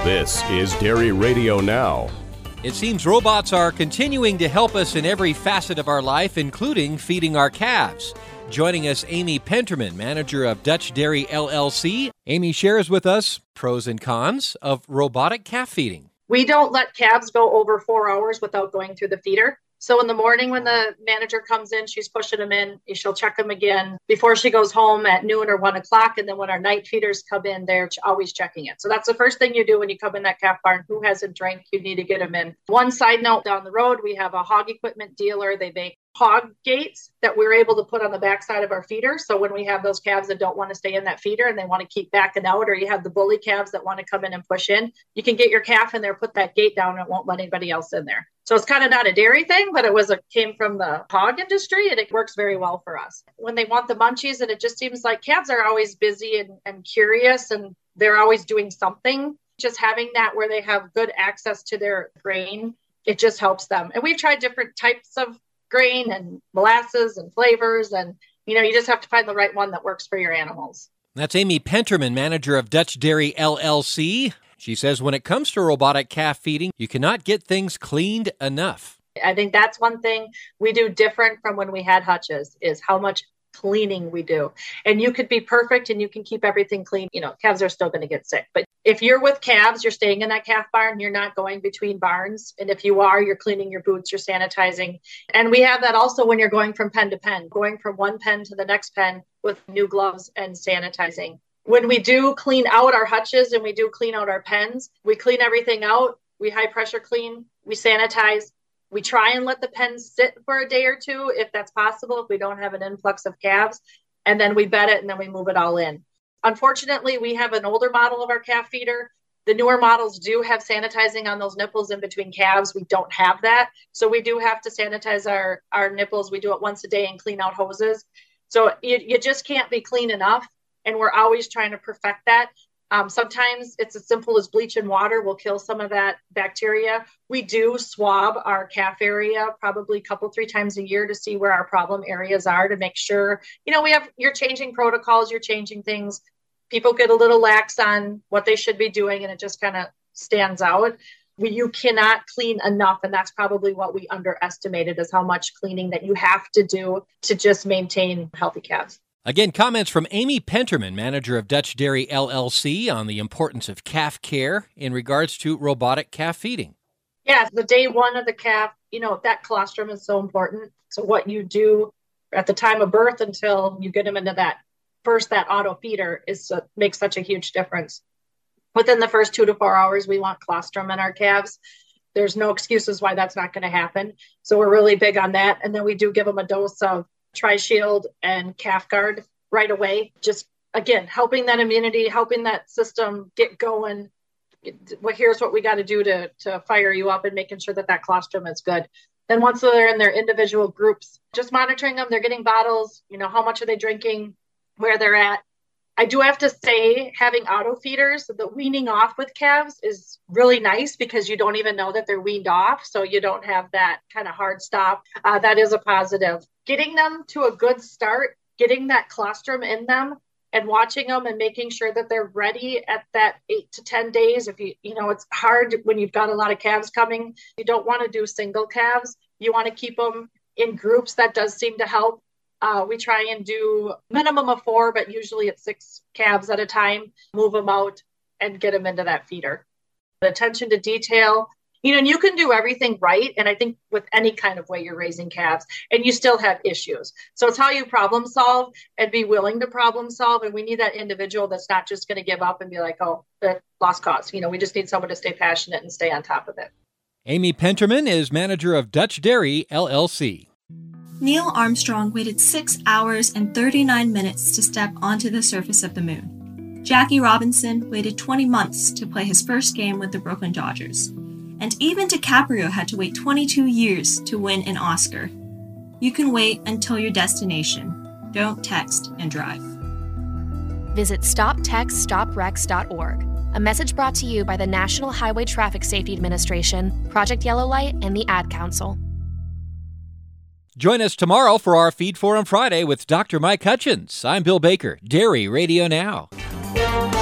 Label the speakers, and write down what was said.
Speaker 1: This is Dairy Radio Now.
Speaker 2: It seems robots are continuing to help us in every facet of our life, including feeding our calves. Joining us, Amy Penterman, manager of Dutch Dairy LLC. Amy shares with us pros and cons of robotic calf feeding.
Speaker 3: We don't let calves go over 4 hours without going through the feeder. So in the morning when the manager comes in, she's pushing them in. She'll check them again before she goes home at noon or 1 o'clock. And then when our night feeders come in, they're always checking it. So that's the first thing you do when you come in that calf barn. Who hasn't drank? You need to get them in. One side note, down the road, we have a hog equipment dealer. They make hog gates that we're able to put on the backside of our feeder. So when we have those calves that don't want to stay in that feeder and they want to keep backing out, or you have the bully calves that want to come in and push in, you can get your calf in there, put that gate down, and it won't let anybody else in there. So it's kind of not a dairy thing, but came from the hog industry, and it works very well for us. When they want the munchies, and it just seems like calves are always busy and curious, and they're always doing something. Just having that where they have good access to their grain, it just helps them. And we've tried different types of grain and molasses and flavors, and you just have to find the right one that works for your animals.
Speaker 2: That's Amy Penterman, manager of Dutch Dairy LLC. She says when it comes to robotic calf feeding, you cannot get things cleaned enough.
Speaker 3: I think that's one thing we do different from when we had hutches, is how much cleaning we do. And you could be perfect and you can keep everything clean. Calves are still going to get sick. But if you're with calves, you're staying in that calf barn, you're not going between barns. And if you are, you're cleaning your boots, you're sanitizing. And we have that also when you're going from pen to pen, going from one pen to the next pen with new gloves and sanitizing. When we do clean out our hutches and we do clean out our pens, we clean everything out. We high pressure clean, we sanitize. We try and let the pens sit for a day or two, if that's possible, if we don't have an influx of calves, and then we bed it and then we move it all in. Unfortunately, we have an older model of our calf feeder. The newer models do have sanitizing on those nipples in between calves. We don't have that. So we do have to sanitize our nipples. We do it once a day and clean out hoses. So you just can't be clean enough. And we're always trying to perfect that. Sometimes it's as simple as bleach and water will kill some of that bacteria. We do swab our calf area probably 3 times a year to see where our problem areas are, to make sure, you're changing protocols, you're changing things. People get a little lax on what they should be doing, and it just kind of stands out. You cannot clean enough, and that's probably what we underestimated, is how much cleaning that you have to do to just maintain healthy calves.
Speaker 2: Again, comments from Amy Penterman, manager of Dutch Dairy LLC, on the importance of calf care in regards to robotic calf feeding.
Speaker 3: Yes, the day one of the calf, that colostrum is so important. So what you do at the time of birth until you get them into that auto feeder makes such a huge difference. Within the first 2 to 4 hours, we want colostrum in our calves. There's no excuses why that's not going to happen. So we're really big on that. And then we do give them a dose of Tri-Shield and Calf Guard right away. Just, again, helping that immunity, helping that system get going. Here's what we got to do to fire you up, and making sure that colostrum is good. Then once they're in their individual groups, just monitoring them. They're getting bottles, how much are they drinking, where they're at. I do have to say, having auto feeders, the weaning off with calves is really nice, because you don't even know that they're weaned off. So you don't have that kind of hard stop. That is a positive. Getting them to a good start, getting that colostrum in them and watching them and making sure that they're ready at that 8 to 10 days. If it's hard when you've got a lot of calves coming. You don't want to do single calves. You want to keep them in groups. That does seem to help. We try and do minimum of 4, but usually it's 6 calves at a time, move them out and get them into that feeder. The attention to detail, you can do everything right. And I think with any kind of way you're raising calves, and you still have issues. So it's how you problem solve and be willing to problem solve. And we need that individual that's not just going to give up and be like, oh, lost cause. We just need someone to stay passionate and stay on top of it.
Speaker 2: Amy Penterman is manager of Dutch Dairy LLC.
Speaker 4: Neil Armstrong waited 6 hours and 39 minutes to step onto the surface of the moon. Jackie Robinson waited 20 months to play his first game with the Brooklyn Dodgers. And even DiCaprio had to wait 22 years to win an Oscar. You can wait until your destination. Don't text and drive.
Speaker 5: Visit StopTextStopWrecks.org. A message brought to you by the National Highway Traffic Safety Administration, Project Yellow Light, and the Ad Council.
Speaker 2: Join us tomorrow for our Feed Forum Friday with Dr. Mike Hutchins. I'm Bill Baker, Dairy Radio Now.